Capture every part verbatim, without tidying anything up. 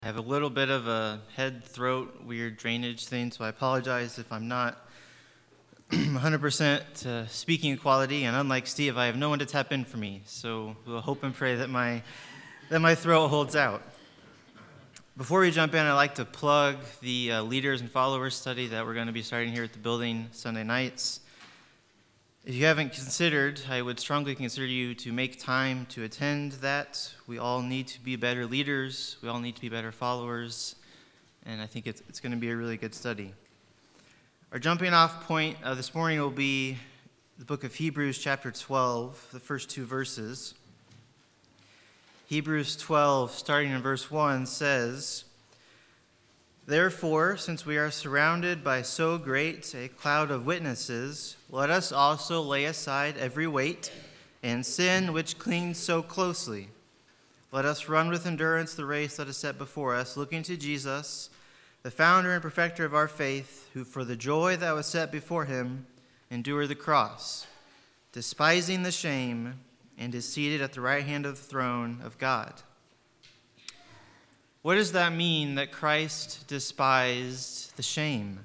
I have a little bit of a head, throat, weird drainage thing, so I apologize if I'm not one hundred percent uh, speaking quality. And unlike Steve, I have no one to tap in for me, so we'll hope and pray that my that my throat holds out. Before we jump in, I'd like to plug the uh, leaders and followers study that we're going to be starting here at the building Sunday nights. If you haven't considered, I would strongly consider you to make time to attend that. We all need to be better leaders. We all need to be better followers. And I think it's, it's going to be a really good study. Our jumping off point uh, this morning will be the book of Hebrews chapter twelve, the first two verses. Hebrews twelve, starting in verse one, says, "Therefore, since we are surrounded by so great a cloud of witnesses, let us also lay aside every weight and sin which clings so closely. Let us run with endurance the race that is set before us, looking to Jesus, the founder and perfecter of our faith, who for the joy that was set before him endured the cross, despising the shame, and is seated at the right hand of the throne of God." What does that mean, that Christ despised the shame?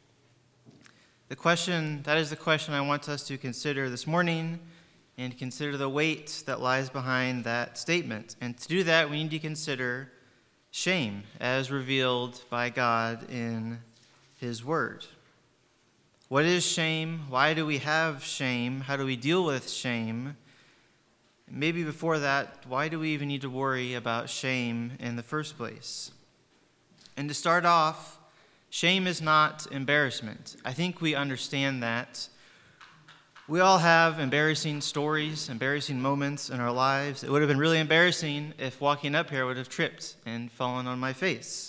The question, that is the question I want us to consider this morning, and consider the weight that lies behind that statement. And to do that, we need to consider shame as revealed by God in his word. What is shame? Why do we have shame? How do we deal with shame? Maybe before that, why do we even need to worry about shame in the first place? And to start off, shame is not embarrassment. I think we understand that. We all have embarrassing stories, embarrassing moments in our lives. It would have been really embarrassing if walking up here I would have tripped and fallen on my face.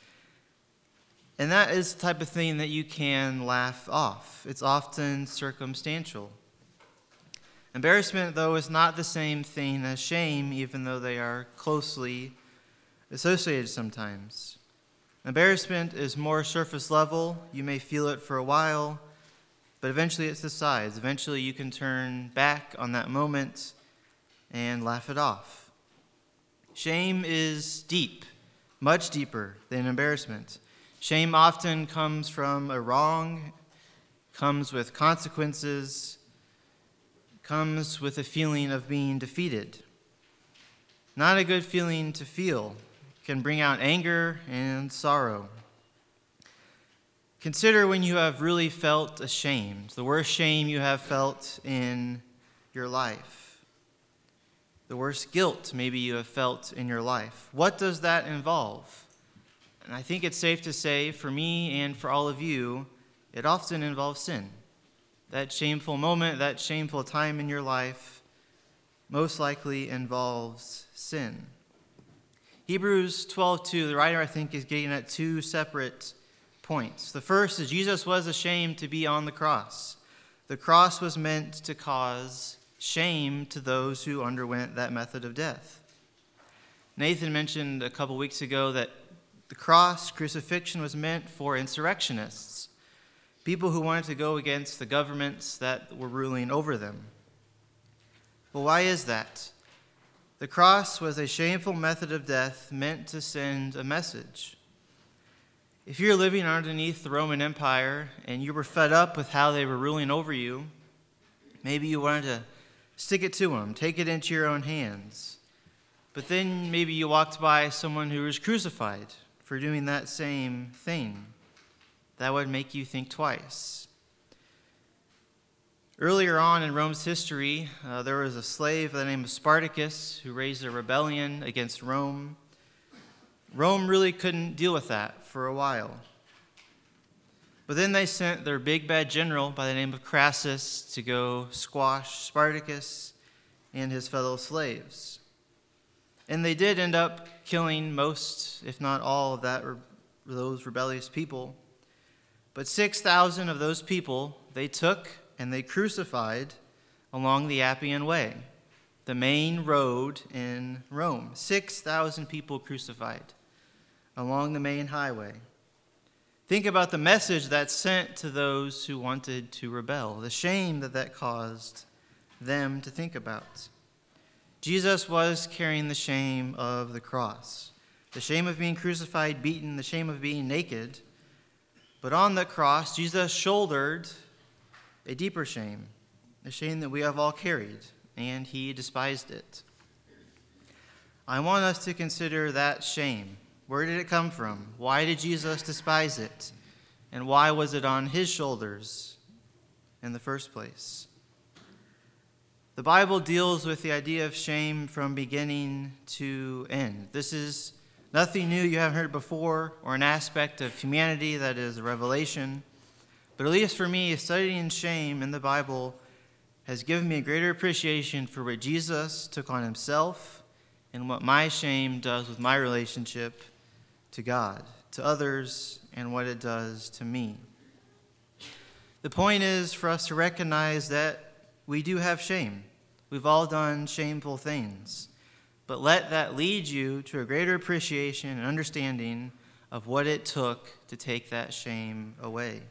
And that is the type of thing that you can laugh off. It's often circumstantial. Embarrassment, though, is not the same thing as shame, even though they are closely associated sometimes. Embarrassment is more surface level. You may feel it for a while, but eventually it subsides. Eventually you can turn back on that moment and laugh it off. Shame is deep, much deeper than embarrassment. Shame often comes from a wrong, comes with consequences, comes with a feeling of being defeated. Not a good feeling to feel. It can bring out anger and sorrow. Consider when you have really felt ashamed, the worst shame you have felt in your life. The worst guilt maybe you have felt in your life. What does that involve? And I think it's safe to say, for me and for all of you, it often involves sin. That shameful moment, that shameful time in your life most likely involves sin. Hebrews twelve two, the writer, I think, is getting at two separate points. The first is Jesus was ashamed to be on the cross. The cross was meant to cause shame to those who underwent that method of death. Nathan mentioned a couple weeks ago that the cross, crucifixion, was meant for insurrectionists, people who wanted to go against the governments that were ruling over them. Well, why is that? The cross was a shameful method of death meant to send a message. If you're living underneath the Roman Empire and you were fed up with how they were ruling over you, maybe you wanted to stick it to them, take it into your own hands. But then maybe you walked by someone who was crucified for doing that same thing. That would make you think twice. Earlier on in Rome's history, uh, there was a slave by the name of Spartacus who raised a rebellion against Rome. Rome really couldn't deal with that for a while. But then they sent their big bad general by the name of Crassus to go squash Spartacus and his fellow slaves. And they did end up killing most, if not all, of that those rebellious people. But six thousand of those people they took and they crucified along the Appian Way, the main road in Rome. six thousand people crucified along the main highway. Think about the message that sent to those who wanted to rebel, the shame that that caused them to think about. Jesus was carrying the shame of the cross. the shame of being crucified, beaten, the shame of being naked. But on the cross, Jesus shouldered a deeper shame, a shame that we have all carried, and he despised it. I want us to consider that shame. Where did it come from? Why did Jesus despise it? And why was it on his shoulders in the first place? The Bible deals with the idea of shame from beginning to end. This is nothing new you haven't heard before, or an aspect of humanity that is a revelation. But at least for me, studying shame in the Bible has given me a greater appreciation for what Jesus took on himself and what my shame does with my relationship to God, to others, and what it does to me. The point is for us to recognize that we do have shame. We've all done shameful things. But let that lead you to a greater appreciation and understanding of what it took to take that shame away.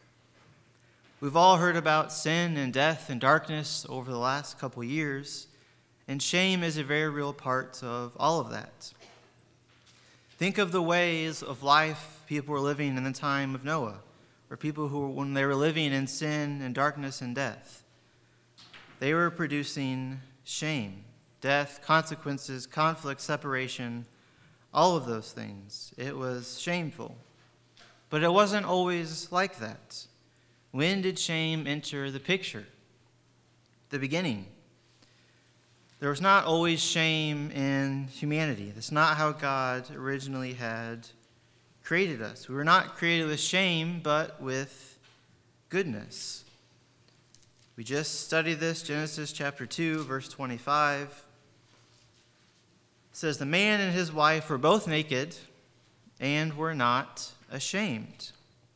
We've all heard about sin and death and darkness over the last couple years, and shame is a very real part of all of that. Think of the ways of life people were living in the time of Noah, or people who, when they were living in sin and darkness and death, they were producing shame, death, consequences, conflict, separation, all of those things. It was shameful. But it wasn't always like that. When did shame enter the picture? The beginning. There was not always shame in humanity. That's not how God originally had created us. We were not created with shame, but with goodness. We just studied this, Genesis chapter two, verse twenty-five. It says, "The man and his wife were both naked and were not ashamed."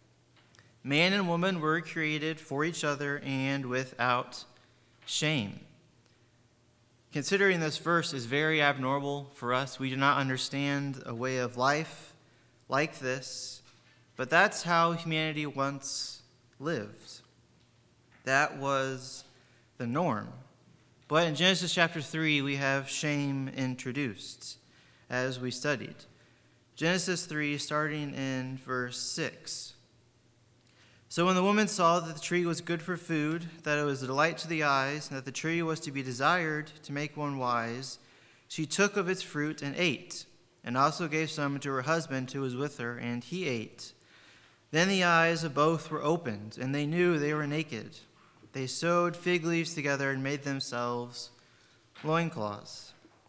Man and woman were created for each other and without shame. Considering this verse is very abnormal for us, we do not understand a way of life like this, but that's how humanity once lived. That was the norm. But in Genesis chapter three, we have shame introduced as we studied. Genesis three, starting in verse six. "So when the woman saw that the tree was good for food, that it was a delight to the eyes, and that the tree was to be desired to make one wise, she took of its fruit and ate, and also gave some to her husband who was with her, and he ate. Then the eyes of both were opened, and they knew they were naked. They sewed fig leaves together and made themselves loincloths.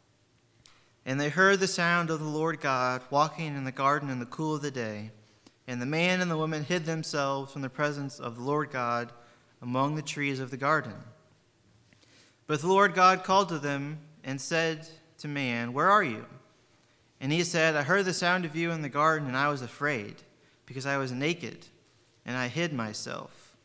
And they heard the sound of the Lord God walking in the garden in the cool of the day. And the man and the woman hid themselves from the presence of the Lord God among the trees of the garden. But the Lord God called to them and said to man, 'Where are you?' And he said, 'I heard the sound of you in the garden, and I was afraid, because I was naked, and I hid myself.'"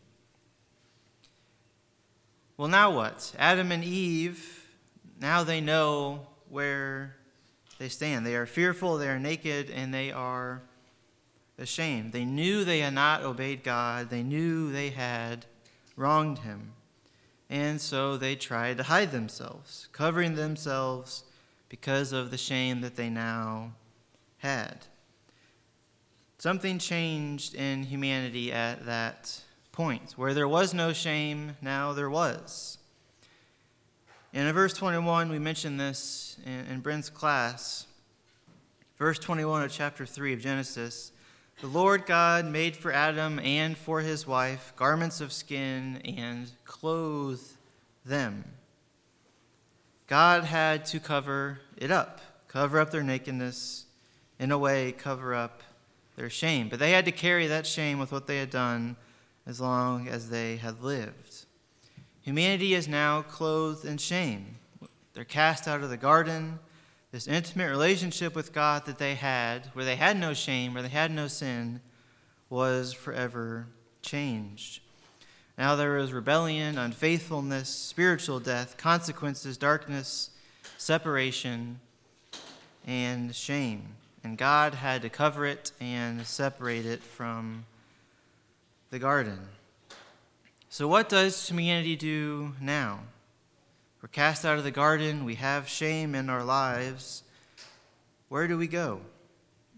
Well, now what? Adam and Eve, now they know where they stand. They are fearful, they are naked, and they are ashamed. They knew they had not obeyed God. They knew they had wronged him. And so they tried to hide themselves, covering themselves because of the shame that they now had. Something changed in humanity at that point. Where there was no shame, now there was. And in verse twenty-one, we mentioned this in, in Brent's class. Verse twenty-one of chapter three of Genesis. "The Lord God made for Adam and for his wife garments of skin and clothed them." God had to cover it up, cover up their nakedness, in a way, cover up their shame. But they had to carry that shame with what they had done as long as they had lived. Humanity is now clothed in shame. They're cast out of the garden. This intimate relationship with God that they had, where they had no shame, where they had no sin, was forever changed. Now there is rebellion, unfaithfulness, spiritual death, consequences, darkness, separation, and shame. And God had to cover it and separate it from the garden. So what does humanity do now? We're cast out of the garden. We have shame in our lives. Where do we go?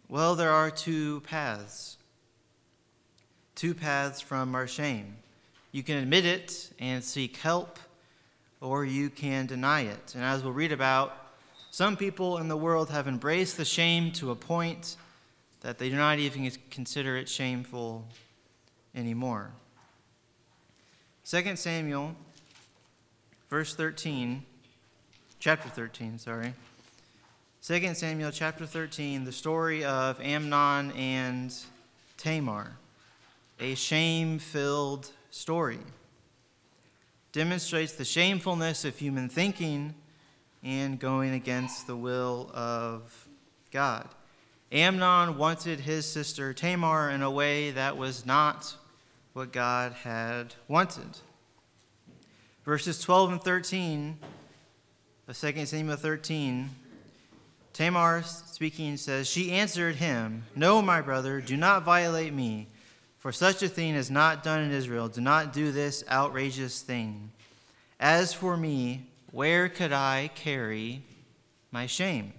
Well, there are two paths. Two paths from our shame. You can admit it and seek help, or you can deny it. And as we'll read about, some people in the world have embraced the shame to a point that they do not even consider it shameful anymore. Second Samuel, verse thirteen, chapter thirteen, sorry. Second Samuel chapter thirteen, the story of Amnon and Tamar, a shame-filled story, demonstrates the shamefulness of human thinking and going against the will of God. Amnon wanted his sister Tamar in a way that was not what God had wanted. Verses twelve and thirteen of Second Samuel thirteen, Tamar speaking says, "She answered him, 'No, my brother, do not violate me, for such a thing is not done in Israel. Do not do this outrageous thing. As for me, where could I carry my shame?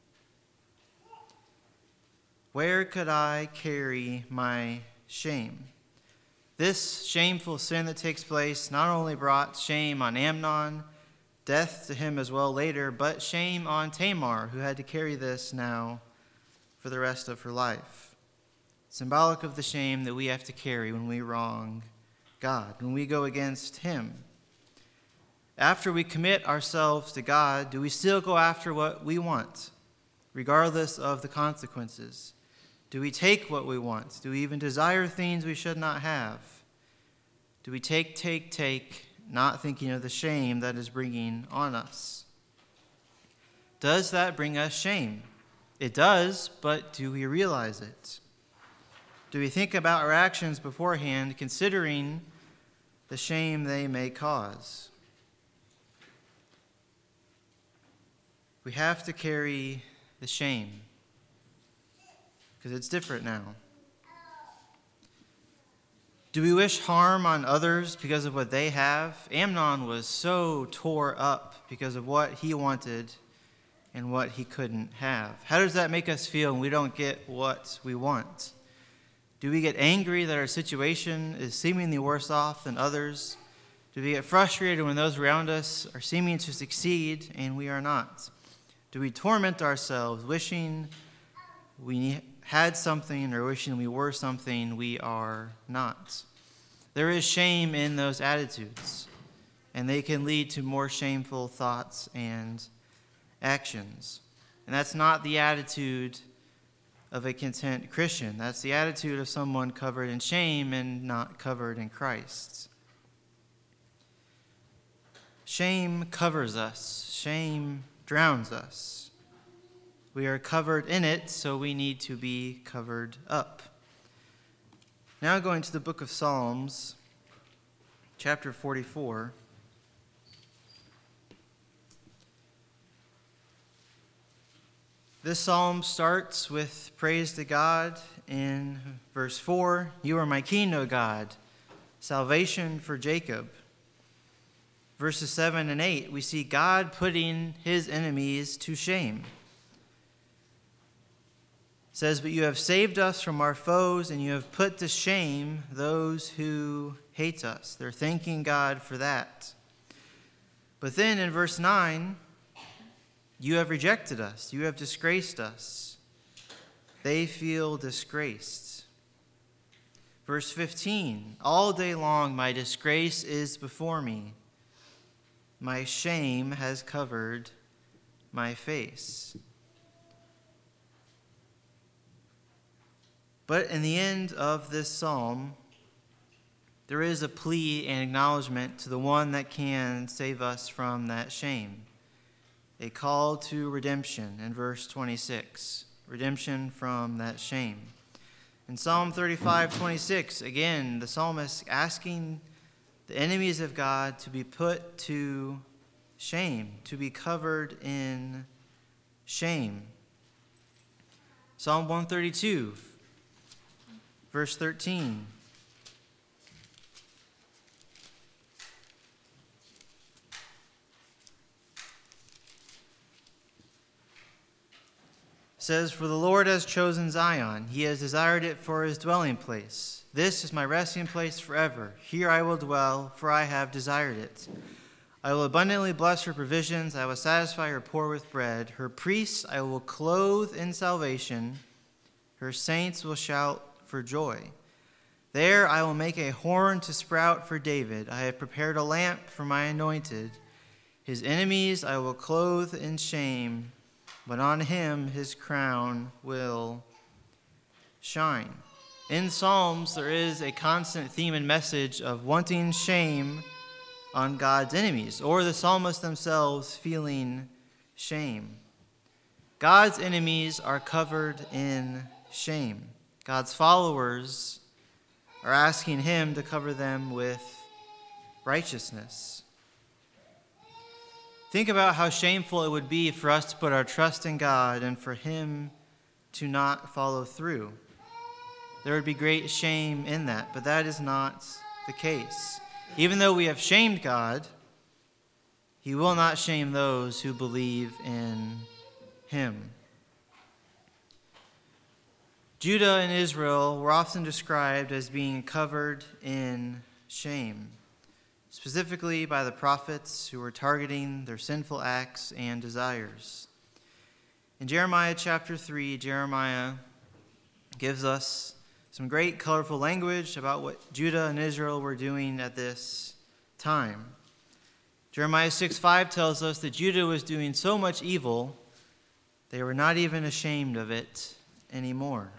Where could I carry my shame?'" This shameful sin that takes place not only brought shame on Amnon, death to him as well later, but shame on Tamar, who had to carry this now for the rest of her life. Symbolic of the shame that we have to carry when we wrong God, when we go against him. After we commit ourselves to God, do we still go after what we want, regardless of the consequences? Do we take what we want? Do we even desire things we should not have? Do we take, take, take, not thinking of the shame that is bringing on us? Does that bring us shame? It does, but do we realize it? Do we think about our actions beforehand, considering the shame they may cause? We have to carry the shame, because it's different now. Do we wish harm on others because of what they have? Amnon was so tore up because of what he wanted and what he couldn't have. How does that make us feel when we don't get what we want? Do we get angry that our situation is seemingly worse off than others? Do we get frustrated when those around us are seeming to succeed and we are not? Do we torment ourselves wishing we had something or wishing we were something we are not? There is shame in those attitudes, and they can lead to more shameful thoughts and actions. And that's not the attitude of a content Christian. That's the attitude of someone covered in shame and not covered in Christ. Shame covers us. Shame drowns us. We are covered in it, so we need to be covered up. Now going to the book of Psalms, chapter forty-four. This psalm starts with praise to God in verse four. "You are my king, O God, salvation for Jacob." Verses seven and eight, we see God putting his enemies to shame. It says, "But you have saved us from our foes, and you have put to shame those who hate us." They're thanking God for that. But then in verse nine, "You have rejected us. You have disgraced us." They feel disgraced. Verse fifteen, "All day long my disgrace is before me. My shame has covered my face." But in the end of this psalm, there is a plea and acknowledgement to the one that can save us from that shame. A call to redemption in verse twenty-six. Redemption from that shame. In Psalm thirty-five twenty-six, again, the psalmist asking the enemies of God to be put to shame, to be covered in shame. Psalm one thirty-two, verse thirteen. says, "For the Lord has chosen Zion. He has desired it for his dwelling place. This is my resting place forever. Here I will dwell, for I have desired it. I will abundantly bless her provisions. I will satisfy her poor with bread. Her priests I will clothe in salvation. Her saints will shout for joy. There I will make a horn to sprout for David. I have prepared a lamp for my anointed. His enemies I will clothe in shame, but on him his crown will shine." In Psalms, there is a constant theme and message of wanting shame on God's enemies, or the psalmists themselves feeling shame. God's enemies are covered in shame. God's followers are asking him to cover them with righteousness. Think about how shameful it would be for us to put our trust in God and for him to not follow through. There would be great shame in that, but that is not the case. Even though we have shamed God, he will not shame those who believe in him. Judah and Israel were often described as being covered in shame, specifically by the prophets who were targeting their sinful acts and desires. In Jeremiah chapter three, Jeremiah gives us some great colorful language about what Judah and Israel were doing at this time. Jeremiah six five tells us that Judah was doing so much evil, they were not even ashamed of it anymore.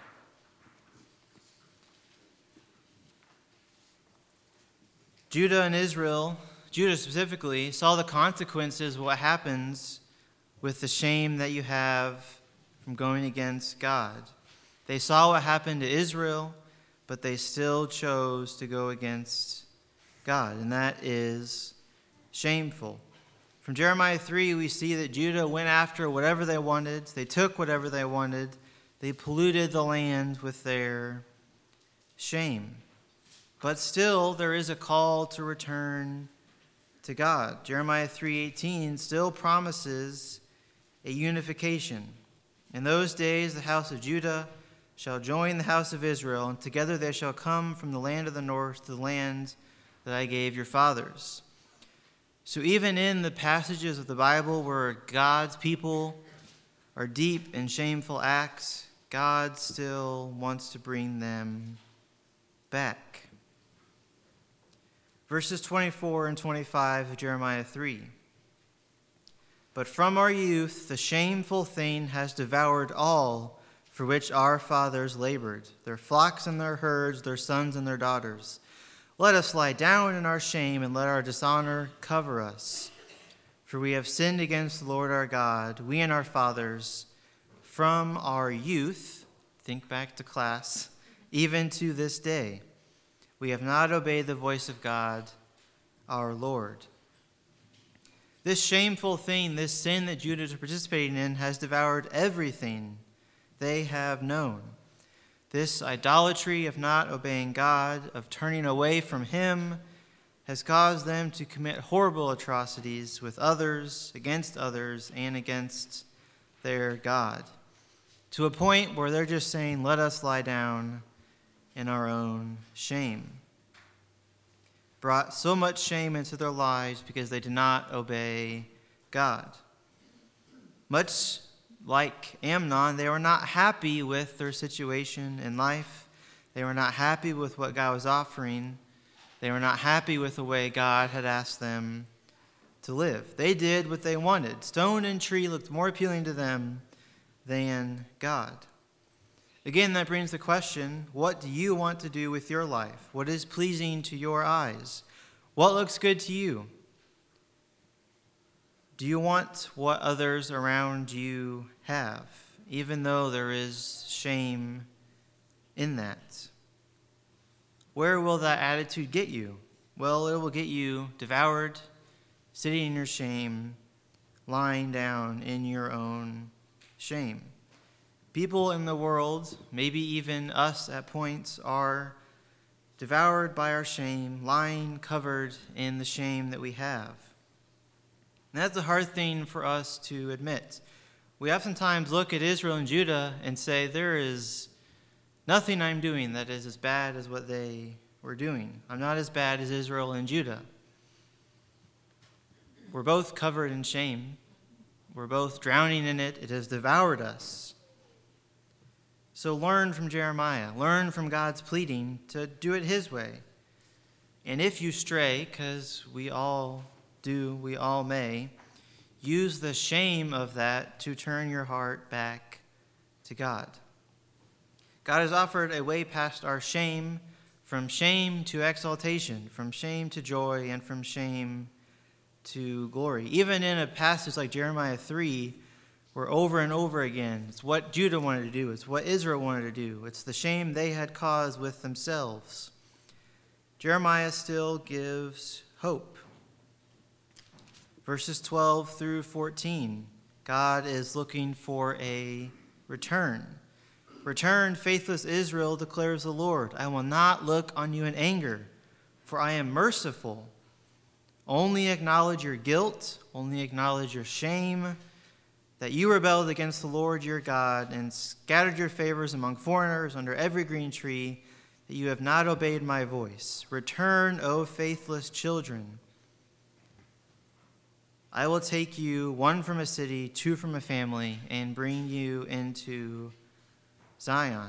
Judah and Israel, Judah specifically, saw the consequences of what happens with the shame that you have from going against God. They saw what happened to Israel, but they still chose to go against God, and that is shameful. From Jeremiah three, we see that Judah went after whatever they wanted. They took whatever they wanted. They polluted the land with their shame. But still, there is a call to return to God. Jeremiah three eighteen still promises a unification. In those days, the house of Judah shall join the house of Israel, and together they shall come from the land of the north to the land that I gave your fathers. So even in the passages of the Bible where God's people are deep in shameful acts, God still wants to bring them back. Verses twenty-four and twenty-five of Jeremiah three. "But from our youth the shameful thing has devoured all for which our fathers labored, their flocks and their herds, their sons and their daughters. Let us lie down in our shame and let our dishonor cover us. For we have sinned against the Lord our God, we and our fathers, from our youth," think back to class, "even to this day. We have not obeyed the voice of God, our Lord." This shameful thing, this sin that Judah is participating in, has devoured everything they have known. This idolatry of not obeying God, of turning away from him, has caused them to commit horrible atrocities with others, against others, and against their God, to a point where they're just saying, "Let us lie down in our own shame." Brought so much shame into their lives because they did not obey God. Much like Amnon, they were not happy with their situation in life. They were not happy with what God was offering. They were not happy with the way God had asked them to live. They did what they wanted. Stone and tree looked more appealing to them than God. Again, that brings the question, what do you want to do with your life? What is pleasing to your eyes? What looks good to you? Do you want what others around you have, even though there is shame in that? Where will that attitude get you? Well, it will get you devoured, sitting in your shame, lying down in your own shame. People in the world, maybe even us at points, are devoured by our shame, lying covered in the shame that we have. And that's a hard thing for us to admit. We oftentimes look at Israel and Judah and say, there is nothing I'm doing that is as bad as what they were doing. I'm not as bad as Israel and Judah. We're both covered in shame. We're both drowning in it. It has devoured us. So learn from Jeremiah. Learn from God's pleading to do it his way. And if you stray, because we all do, we all may, use the shame of that to turn your heart back to God. God has offered a way past our shame, from shame to exaltation, from shame to joy, and from shame to glory. Even in a passage like Jeremiah three, where over and over again, it's what Judah wanted to do, it's what Israel wanted to do, it's the shame they had caused with themselves. Jeremiah still gives hope. Verses twelve through fourteen, God is looking for a return. Return, faithless Israel, declares the Lord. I will not look on you in anger, for I am merciful. Only acknowledge your guilt, only acknowledge your shame, that you rebelled against the Lord your God and scattered your favors among foreigners under every green tree, that you have not obeyed my voice. Return, O faithless children. I will take you, one from a city, two from a family, and bring you into Zion.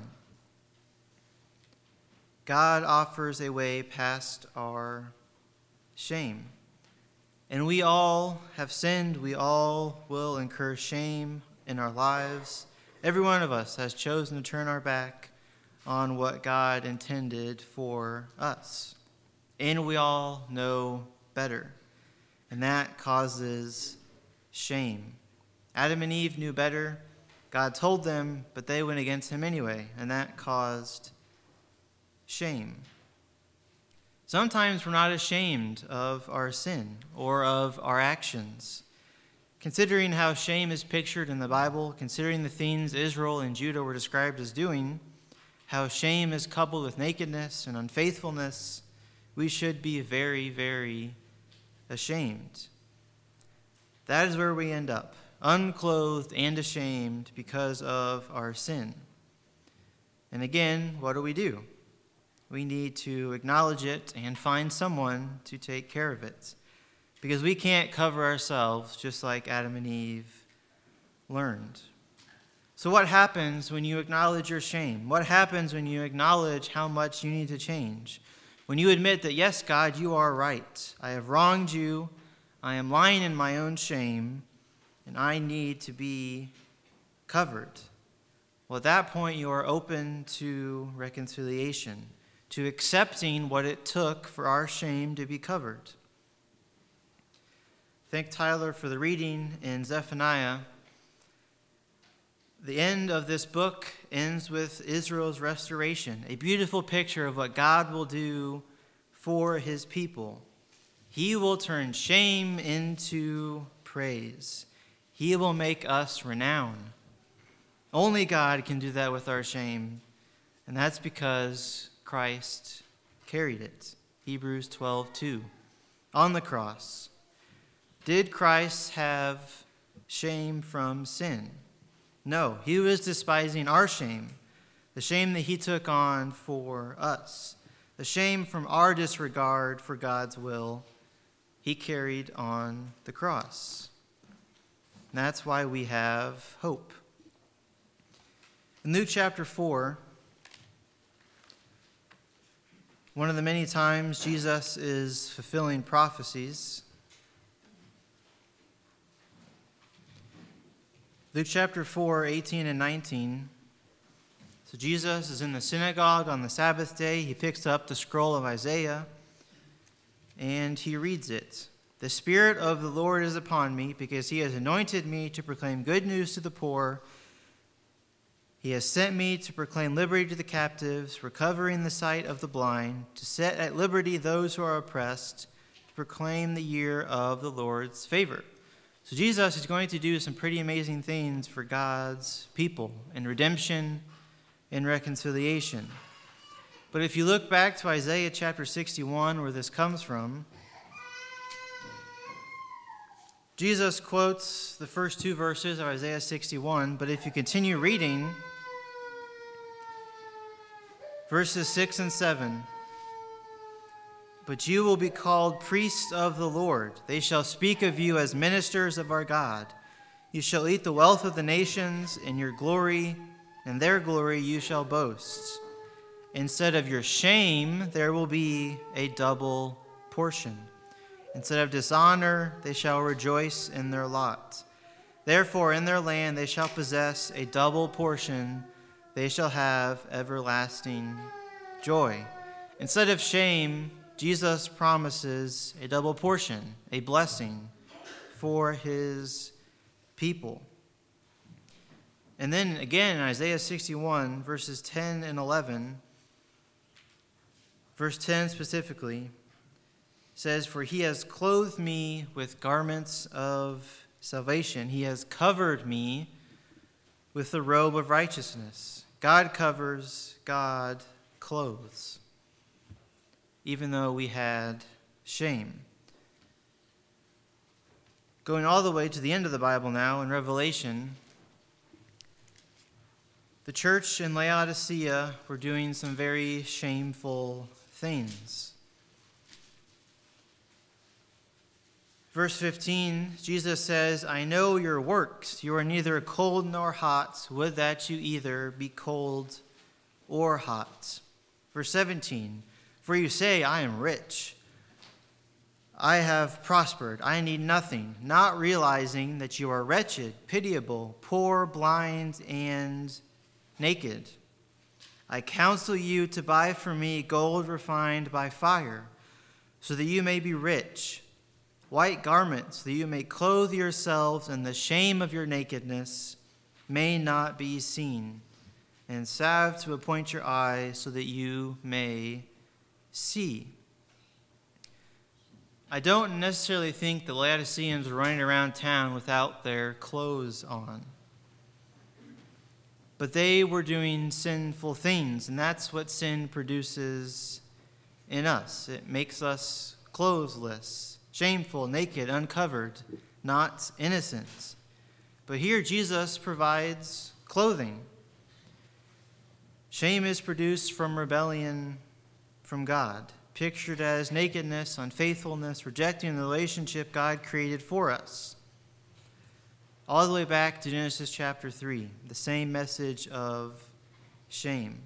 God offers a way past our shame. And we all have sinned. We all will incur shame in our lives. Every one of us has chosen to turn our back on what God intended for us. And we all know better. And that causes shame. Adam and Eve knew better. God told them, but they went against him anyway, and that caused shame. Sometimes we're not ashamed of our sin or of our actions. Considering how shame is pictured in the Bible, considering the things Israel and Judah were described as doing, how shame is coupled with nakedness and unfaithfulness, we should be very, very ashamed. That is where we end up, unclothed and ashamed because of our sin. And again, what do we do? We need to acknowledge it and find someone to take care of it, because we can't cover ourselves just like Adam and Eve learned. So what happens when you acknowledge your shame? What happens when you acknowledge how much you need to change? When you admit that, yes, God, you are right. I have wronged you. I am lying in my own shame, and I need to be covered. Well, at that point, you are open to reconciliation, to accepting what it took for our shame to be covered. Thank Tyler for the reading in Zephaniah. The end of this book ends with Israel's restoration, a beautiful picture of what God will do for his people. He will turn shame into praise. He will make us renowned. Only God can do that with our shame, and that's because Christ carried it. Hebrews twelve two. On the cross, did Christ have shame from sin? No, he was despising our shame, the shame that he took on for us, the shame from our disregard for God's will. He carried on the cross. And that's why we have hope. In Luke chapter four, one of the many times Jesus is fulfilling prophecies, Luke chapter four, eighteen and nineteen. So Jesus is in the synagogue on the Sabbath day. He picks up the scroll of Isaiah and he reads it. The Spirit of the Lord is upon me, because he has anointed me to proclaim good news to the poor. He has sent me to proclaim liberty to the captives, recovering the sight of the blind, to set at liberty those who are oppressed, to proclaim the year of the Lord's favor. So Jesus is going to do some pretty amazing things for God's people in redemption and reconciliation. But if you look back to Isaiah chapter sixty-one, where this comes from, Jesus quotes the first two verses of Isaiah sixty-one, but if you continue reading, verses six and seven, "But you will be called priests of the Lord. They shall speak of you as ministers of our God. You shall eat the wealth of the nations, in your glory, and their glory you shall boast. Instead of your shame, there will be a double portion. Instead of dishonor, they shall rejoice in their lot. Therefore, in their land they shall possess a double portion. They shall have everlasting joy." Instead of shame, Jesus promises a double portion, a blessing for his people. And then again in Isaiah sixty-one, verses ten and eleven, verse ten specifically, says, "For he has clothed me with garments of salvation. He has covered me with the robe of righteousness." God covers, God clothes, even though we had shame. Going all the way to the end of the Bible now, in Revelation, the church in Laodicea were doing some very shameful things. Verse fifteen, Jesus says, "I know your works. You are neither cold nor hot. Would that you either be cold or hot." Verse seventeen, "For you say, I am rich. I have prospered. I need nothing," not realizing that you are wretched, pitiable, poor, blind, and naked. "I counsel you to buy from me gold refined by fire, so that you may be rich, white garments, so that you may clothe yourselves, and the shame of your nakedness may not be seen, and salve to appoint your eyes, so that you may see." I don't necessarily think the Laodiceans were running around town without their clothes on. But they were doing sinful things, and that's what sin produces in us. It makes us clothesless, shameful, naked, uncovered, not innocent. But here Jesus provides clothing. Shame is produced from rebellion from God, pictured as nakedness, unfaithfulness, rejecting the relationship God created for us. All the way back to Genesis chapter three, the same message of shame.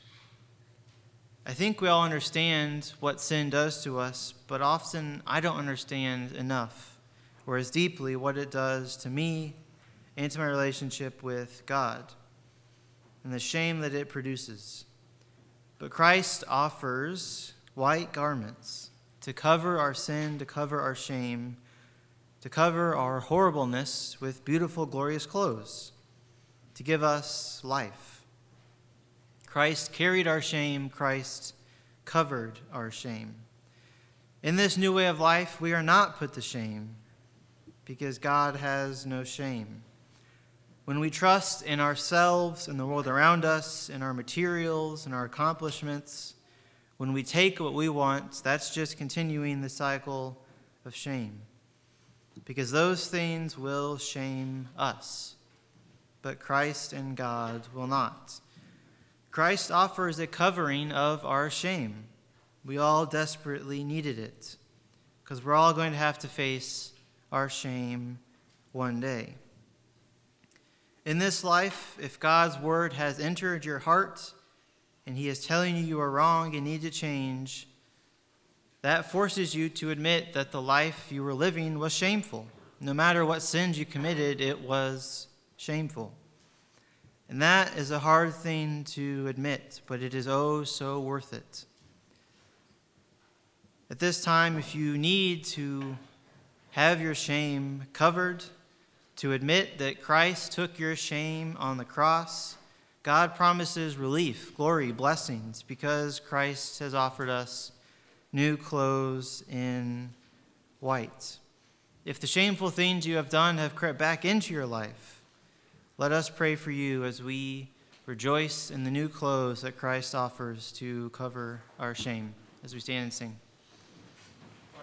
I think we all understand what sin does to us, but often I don't understand enough or as deeply what it does to me and to my relationship with God and the shame that it produces. But Christ offers white garments to cover our sin, to cover our shame, to cover our horribleness with beautiful, glorious clothes, to give us life. Christ carried our shame. Christ covered our shame. In this new way of life, we are not put to shame because God has no shame. When we trust in ourselves, in the world around us, in our materials, in our accomplishments, when we take what we want, that's just continuing the cycle of shame. Because those things will shame us, but Christ and God will not. Christ offers a covering of our shame. We all desperately needed it, because we're all going to have to face our shame one day. In this life, if God's word has entered your heart and he is telling you you are wrong and need to change, that forces you to admit that the life you were living was shameful. No matter what sins you committed, it was shameful. And that is a hard thing to admit, but it is oh so worth it. At this time, if you need to have your shame covered, to admit that Christ took your shame on the cross, God promises relief, glory, blessings, because Christ has offered us new clothes in white. If the shameful things you have done have crept back into your life, let us pray for you as we rejoice in the new clothes that Christ offers to cover our shame as we stand and sing.